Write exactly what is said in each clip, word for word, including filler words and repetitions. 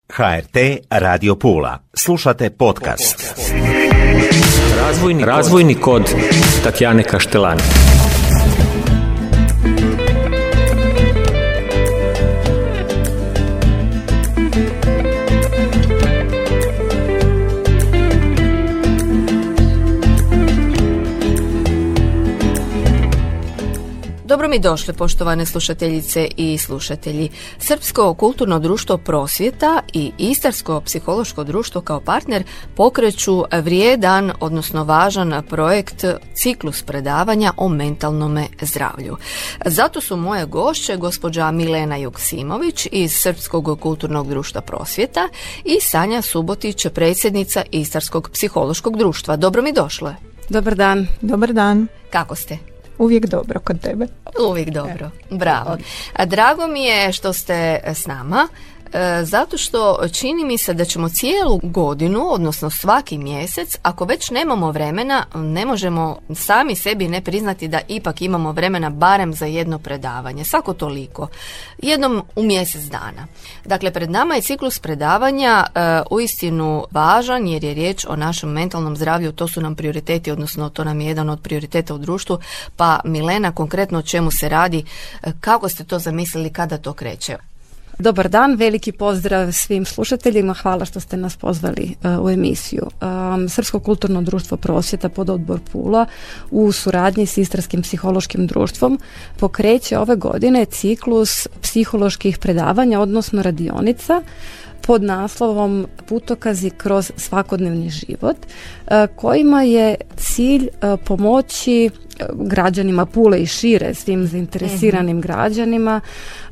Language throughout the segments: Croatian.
H R T Radio Pula. Slušate podcast. Razvojni, razvojni kod Tatjane Kaštelani. Dobro mi došli, poštovane slušateljice i slušatelji. Srpsko kulturno društvo Prosvjeta i Istarsko psihološko društvo kao partner pokreću vrijedan, odnosno važan projekt ciklus predavanja o mentalnom zdravlju. Zato su moje gošće gospođa Milena Joksimović iz Srpskog kulturnog društva Prosvjeta i Sanja Subotić, predsjednica Istarskog psihološkog društva. Dobro mi došle. Dobar dan. Dobar dan. Kako ste? Uvijek dobro kod tebe. Uvijek dobro. Bravo. A drago mi je što ste s nama, zato što čini mi se da ćemo cijelu godinu, odnosno svaki mjesec, ako već nemamo vremena, ne možemo sami sebi ne priznati da ipak imamo vremena barem za jedno predavanje, svako toliko, jednom u mjesec dana. Dakle, pred nama je ciklus predavanja uh, uistinu važan jer je riječ o našem mentalnom zdravlju, to su nam prioriteti, odnosno to nam je jedan od prioriteta u društvu. Pa Milena, konkretno o čemu se radi, kako ste to zamislili, kada to kreće? Dobar dan, veliki pozdrav svim slušateljima, hvala što ste nas pozvali uh, u emisiju. Um, Srpsko kulturno društvo Prosvjeta pod odbor Pula u suradnji s Istarskim psihološkim društvom pokreće ove godine ciklus psiholoških predavanja, odnosno radionica pod naslovom Putokazi kroz svakodnevni život, kojima je cilj pomoći građanima Pule i šire, svim zainteresiranim mm-hmm. građanima,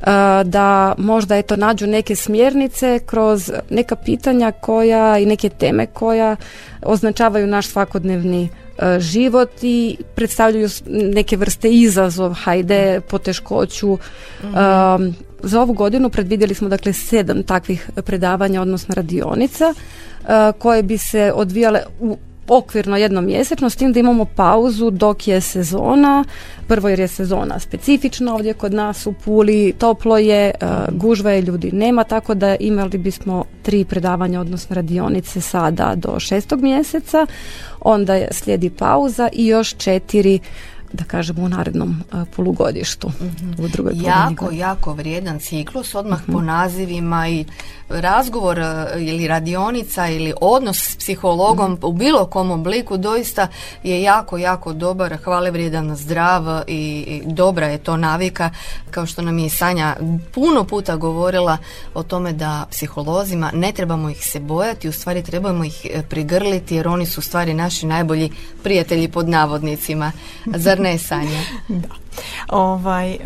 da možda eto nađu neke smjernice kroz neka pitanja koja i neke teme koja označavaju naš svakodnevni život i predstavljaju neke vrste izazov, hajde, poteškoću. Mm-hmm. Um, za ovu godinu predvidjeli smo dakle sedam takvih predavanja, odnosno radionica, uh, koje bi se odvijale u okvirno jednom mjesečno, s tim da imamo pauzu dok je sezona. Prvo jer je sezona specifična ovdje kod nas u Puli, toplo je, uh, gužva je, ljudi nema, tako da imali bismo tri predavanja, odnosno radionice sada do šestog mjeseca, onda slijedi pauza i još četiri, da kažemo, u narednom uh, polugodištu. Mm-hmm. U drugoj jako, godini. jako vrijedan ciklus, odmah mm-hmm. po nazivima i razgovor ili radionica ili odnos s psihologom mm-hmm. u bilo kom obliku doista je jako, jako dobar, hvale vrijedan, zdrav i, i dobra je to navika, kao što nam je Sanja puno puta govorila o tome da psiholozima ne trebamo ih se bojati, u stvari trebamo ih prigrliti jer oni su u stvari naši najbolji prijatelji pod navodnicima. Zar ne, Sanja? Da. Ovaj,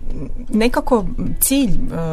nekako cilj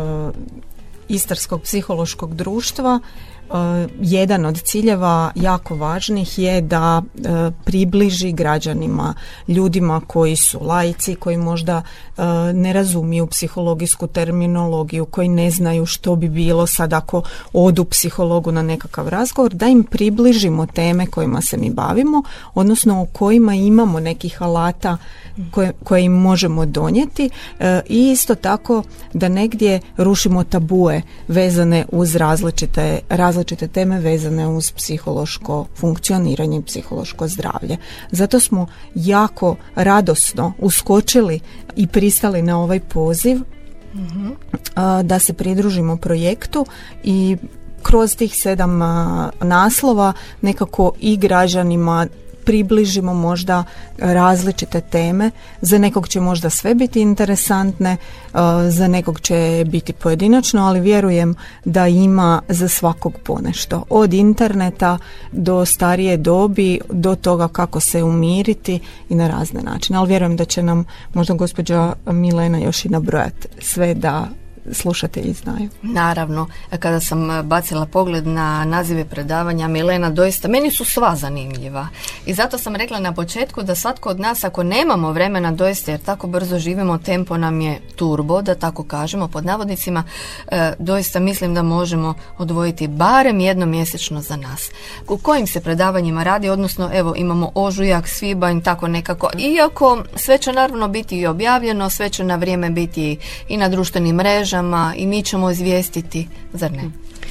Istarskog psihološkog društva, jedan od ciljeva jako važnih je da približi građanima, ljudima koji su laici, koji možda ne razumiju psihologijsku terminologiju, koji ne znaju što bi bilo sad ako odu psihologu na nekakav razgovor, da im približimo teme kojima se mi bavimo, odnosno o kojima imamo nekih alata koje, koje im možemo donijeti, i isto tako da negdje rušimo tabue vezane uz različite različite različite teme vezane uz psihološko funkcioniranje i psihološko zdravlje. Zato smo jako radosno uskočili i pristali na ovaj poziv mm-hmm. a, da se pridružimo projektu i kroz tih sedam a, naslova nekako i građanima približimo možda različite teme. Za nekog će možda sve biti interesantne, za nekog će biti pojedinačno, ali vjerujem da ima za svakog ponešto. Od interneta do starije dobi, do toga kako se umiriti i na razne načine. Ali vjerujem da će nam možda gospođa Milena još i nabrojati sve da slušatelji znaju. Naravno, kada sam bacila pogled na nazive predavanja, Milena, doista, meni su sva zanimljiva. I zato sam rekla na početku da svatko od nas, ako nemamo vremena doista, jer tako brzo živimo, tempo nam je turbo, da tako kažemo, pod navodnicima, e, doista mislim da možemo odvojiti barem jedno mjesečno za nas. U kojim se predavanjima radi, odnosno, evo, imamo ožujak, svibanj, tako nekako. Iako sve će naravno biti i objavljeno, sve će na vrijeme biti i na društvenim mrežama, i mi ćemo izvijestiti, zar ne?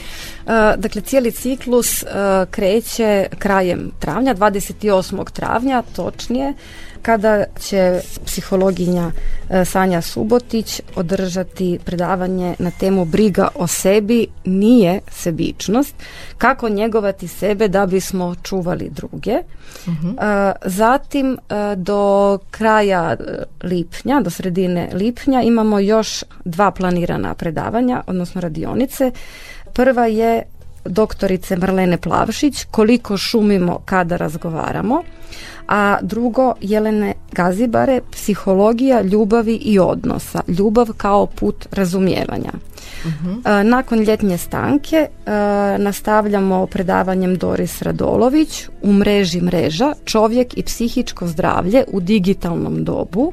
Dakle, cijeli ciklus kreće krajem travnja, dvadeset osmog travnja točnije, kada će psihologinja Sanja Subotić održati predavanje na temu briga o sebi nije sebičnost, kako njegovati sebe da bismo čuvali druge. Uh-huh. Zatim do kraja lipnja, do sredine lipnja imamo još dva planirana predavanja, odnosno radionice. Prva je doktorice Marlene Plavšić, koliko šumimo kada razgovaramo, a drugo Jelene Gazibare, psihologija ljubavi i odnosa, ljubav kao put razumijevanja. Uh-huh. Nakon ljetnje stanke nastavljamo predavanjem Doris Radolović u mreži mreža, čovjek i psihičko zdravlje u digitalnom dobu.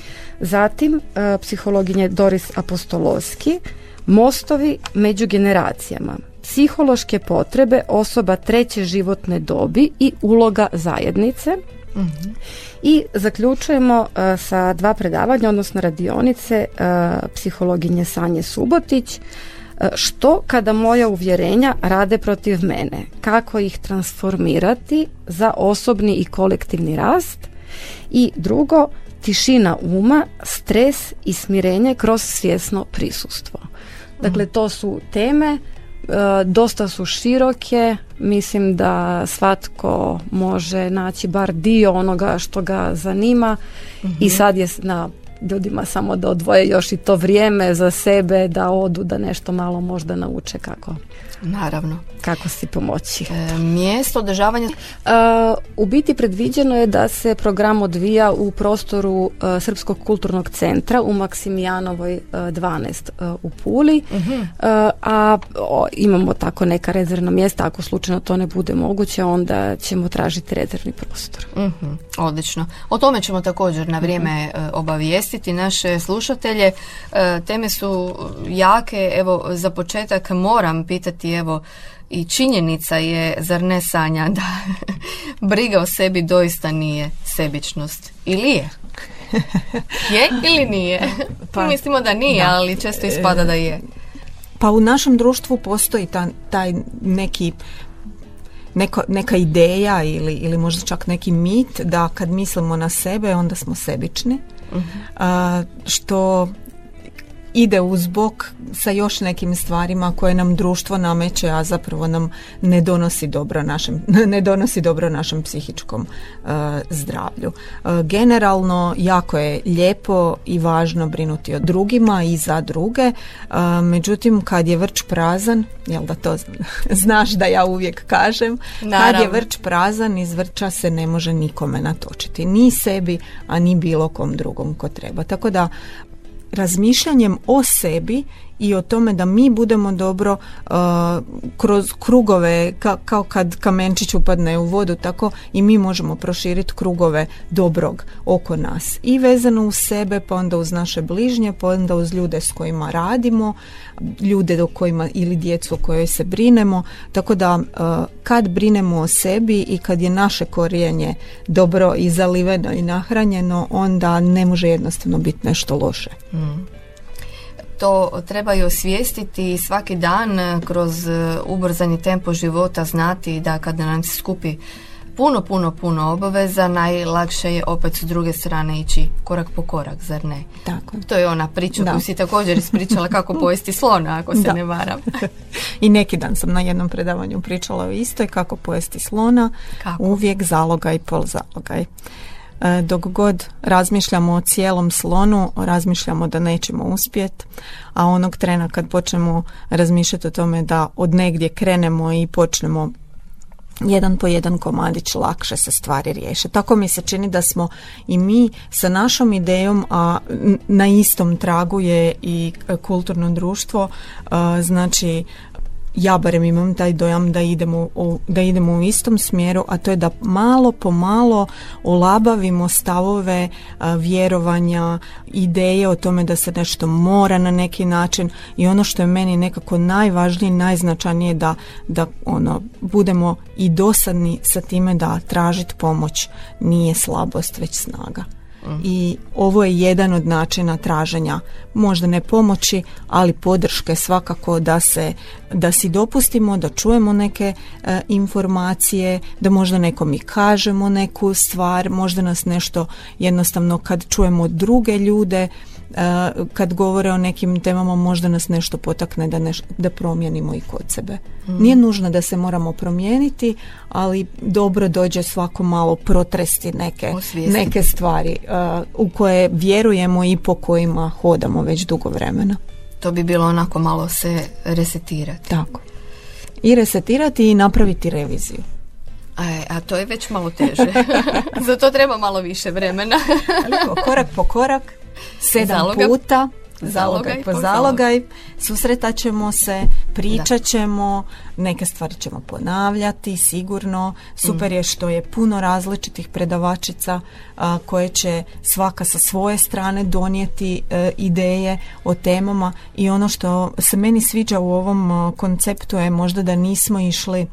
Zatim psihologinje Doris Apostolovski, mostovi među generacijama, psihološke potrebe osoba treće životne dobi i uloga zajednice. Uh-huh. I zaključujemo uh, sa dva predavanja, odnosno radionice uh, psihologinje Sanje Subotić, uh, što kada moja uvjerenja rade protiv mene, kako ih transformirati za osobni i kolektivni rast, i drugo, tišina uma, stres i smirenje kroz svjesno prisustvo. Dakle, to su teme, dosta su široke, mislim da svatko može naći bar dio onoga što ga zanima. Mm-hmm. I sad je na ljudima samo da odvoje još i to vrijeme za sebe, da odu, da nešto malo možda nauče kako. Naravno. Kako si pomoći. E, mjesto održavanja? E, u biti predviđeno je da se program odvija u prostoru e, Srpskog kulturnog centra u Maksimijanovoj e, dvanaest e, u Puli, uh-huh. e, a o, imamo tako neka rezervna mjesta, ako slučajno to ne bude moguće, onda ćemo tražiti rezervni prostor. Uh-huh. Odlično. O tome ćemo također na vrijeme uh-huh. obavijestiti naše slušatelje. E, teme su jake, evo za početak moram pitati, evo, i činjenica je, zar ne, Sanja, da briga o sebi doista nije sebičnost? Ili je? Je ili nije? Pa, mislimo da nije, da. Ali često ispada da je. Pa u našem društvu postoji ta, taj neki Neko, neka ideja ili, ili možda čak neki mit da kad mislimo na sebe onda smo sebični, uh-huh. a, što ide uz bok sa još nekim stvarima koje nam društvo nameće, a zapravo nam ne donosi dobro našem, ne donosi dobro našem psihičkom uh, zdravlju. Uh, generalno jako je lijepo i važno brinuti o drugima i za druge, uh, međutim kad je vrč prazan, jel da to znaš da ja uvijek kažem, naravno. Kad je vrč prazan, iz vrča se ne može nikome natočiti, ni sebi, a ni bilo kom drugom ko treba. Tako da razmišljanjem o sebi i o tome da mi budemo dobro uh, kroz krugove, ka, kao kad kamenčić upadne u vodu, tako i mi možemo proširiti krugove dobrog oko nas. I vezano uz sebe, pa onda uz naše bližnje, pa onda uz ljude s kojima radimo, ljude o kojima ili djecu o kojoj se brinemo. Tako da uh, kad brinemo o sebi i kad je naše korijenje dobro i zaliveno i nahranjeno, onda ne može jednostavno biti nešto loše. Mm. To treba i osvijestiti svaki dan kroz ubrzani tempo života, znati da kada nam se skupi puno, puno, puno obaveza, najlakše je opet s druge strane ići korak po korak, zar ne? Tako. To je ona priča koju si također ispričala kako pojesti slona, ako se da. ne varam. I neki dan sam na jednom predavanju pričala o istoj, kako pojesti slona, kako? Uvijek zalogaj, pol zalogaj. Dok god razmišljamo o cijelom slonu, razmišljamo da nećemo uspjeti, a onog trena kad počnemo razmišljati o tome da od negdje krenemo i počnemo jedan po jedan komadić, lakše se stvari riješe. Tako mi se čini da smo i mi sa našom idejom, a na istom tragu je i kulturno društvo, znači ja barem imam taj dojam da idemo, u, da idemo u istom smjeru, a to je da malo po malo olabavimo stavove, a, vjerovanja, ideje o tome da se nešto mora na neki način, i ono što je meni nekako najvažnije, najznačajnije, da, da ono, budemo i dosadni sa time da tražiti pomoć nije slabost, već snaga. i ovo je jedan od načina traženja, možda ne pomoći, ali podrške svakako da se, da si dopustimo, da čujemo neke e, informacije, da možda nekom i kažemo neku stvar, možda nas nešto jednostavno kad čujemo druge ljude, kad govore o nekim temama, možda nas nešto potakne da, neš, da promijenimo i kod sebe. Mm. Nije nužno da se moramo promijeniti, ali dobro dođe svako malo protresti neke, neke stvari uh, u koje vjerujemo i po kojima hodamo već dugo vremena. To bi bilo onako malo se resetirati. Tako. I resetirati i napraviti reviziju. A, a to je već malo teže. Za to treba malo više vremena. Korak po korak. Sedam Zaloga. puta, zalogaj, zalogaj po zalogaj, susretat ćemo se, pričat ćemo, neke stvari ćemo ponavljati, sigurno. Super je što je puno različitih predavačica a, koje će svaka sa svoje strane donijeti e, ideje o temama i ono što se meni sviđa u ovom a, konceptu je možda da nismo išli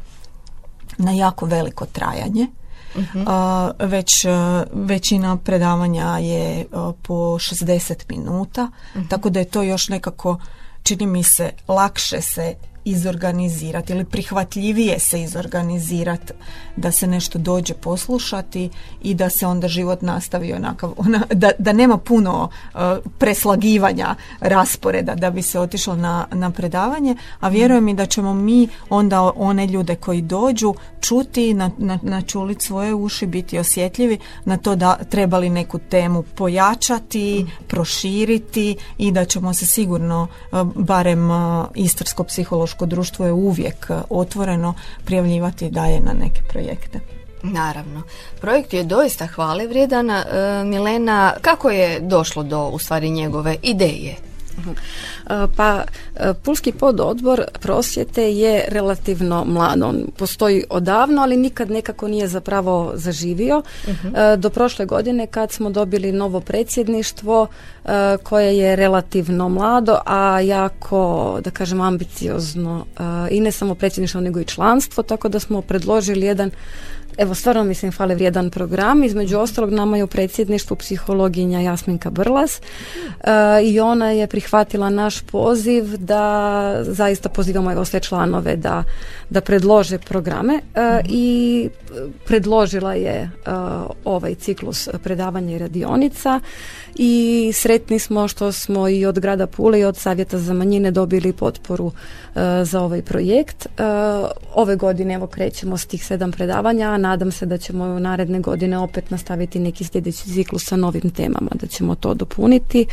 na jako veliko trajanje. Uh-huh. Uh, već uh, većina predavanja je uh, po šezdeset minuta, uh-huh. tako da je to još nekako, čini mi se, lakše se izorganizirati ili prihvatljivije se izorganizirati da se nešto dođe poslušati i da se onda život nastavi onakav, ona, da, da nema puno uh, preslagivanja rasporeda da bi se otišlo na, na predavanje, a vjerujem i da ćemo mi onda one ljude koji dođu čuti, na, na, načuliti svoje uši, biti osjetljivi na to da treba li neku temu pojačati, mm. proširiti i da ćemo se sigurno, uh, barem uh, Istarsko psihološko društvo je uvijek otvoreno prijavljivati dalje na neke projekte. Naravno. Projekt je doista hvale vrijedan. E, Milena, kako je došlo do u stvari njegove ideje? Pa Pulski pododbor prosvjete je relativno mlad. On postoji odavno, ali nikad nekako nije zapravo zaživio. Uh-huh. Do prošle godine kad smo dobili novo predsjedništvo koje je relativno mlado, a jako, da kažem, ambiciozno i ne samo predsjedništvo nego i članstvo, tako da smo predložili jedan, evo stvarno mislim hvale vrijedan program. Između ostalog nama je u predsjedništvu psihologinja Jasminka Brlas uh, i ona je prihvatila naš poziv da zaista pozivamo evo sve članove da, da predlože programe uh, mm-hmm. i predložila je uh, ovaj ciklus predavanja i radionica i sretni smo što smo i od grada Pule i od Savjeta za manjine dobili potporu uh, za ovaj projekt. Uh, ove godine evo krećemo s tih sedam predavanja, a nadam se da ćemo naredne godine opet nastaviti neki sljedeći ciklus sa novim temama, da ćemo to dopuniti.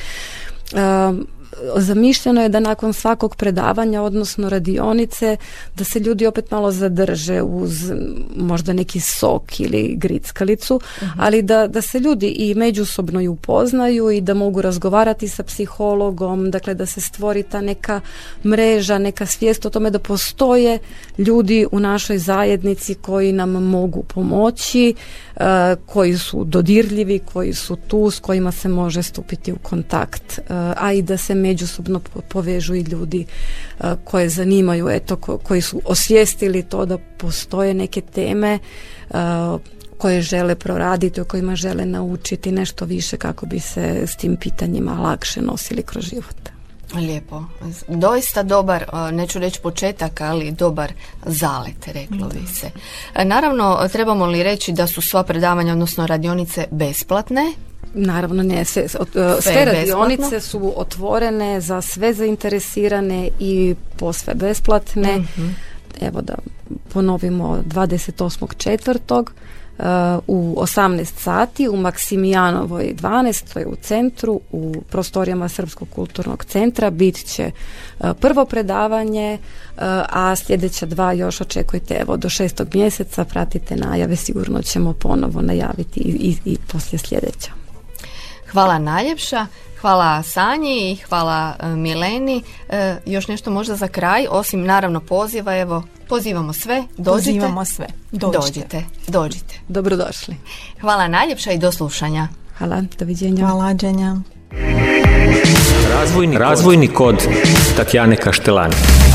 Uh, Zamišljeno je da nakon svakog predavanja, odnosno radionice, da se ljudi opet malo zadrže uz možda neki sok ili grickalicu, uh-huh. ali da, da se ljudi i međusobno i upoznaju i da mogu razgovarati sa psihologom, dakle da se stvori ta neka mreža, neka svijest o tome da postoje ljudi u našoj zajednici koji nam mogu pomoći, uh, koji su dodirljivi, koji su tu, s kojima se može stupiti u kontakt, uh, a i da se međusobno povežu i ljudi uh, koje zanimaju, eto, ko, koji su osvijestili to da postoje neke teme uh, koje žele proraditi, o kojima žele naučiti nešto više kako bi se s tim pitanjima lakše nosili kroz život. Lijepo. Doista dobar, neću reći početak, ali dobar zalet, reklo bi se. Naravno, trebamo li reći da su sva predavanja, odnosno radionice, besplatne? Naravno ne, sve, sve radionice su otvorene za sve zainteresirane i posve besplatne. Mm-hmm. Evo da ponovimo, dvadeset osmog četvrtog Uh, u osamnaest sati u Maksimijanovoj dvanaest, to je u centru, u prostorijama Srpskog kulturnog centra, bit će uh, prvo predavanje, uh, a sljedeća dva još očekujte evo do šestog mjeseca, pratite najave, sigurno ćemo ponovo najaviti i, i, i poslije sljedeća. Hvala najljepša, hvala Sanji i hvala uh, Mileni. Uh, još nešto možda za kraj, osim naravno poziva, evo pozivamo sve, dođite. Pozivamo sve, dođite. Dođite, dođite. Dobrodošli. Hvala najljepša i do slušanja. Hvala, doviđenja. Hvala, Đenja. Razvojni, razvojni kod Tatjane Kaštelani.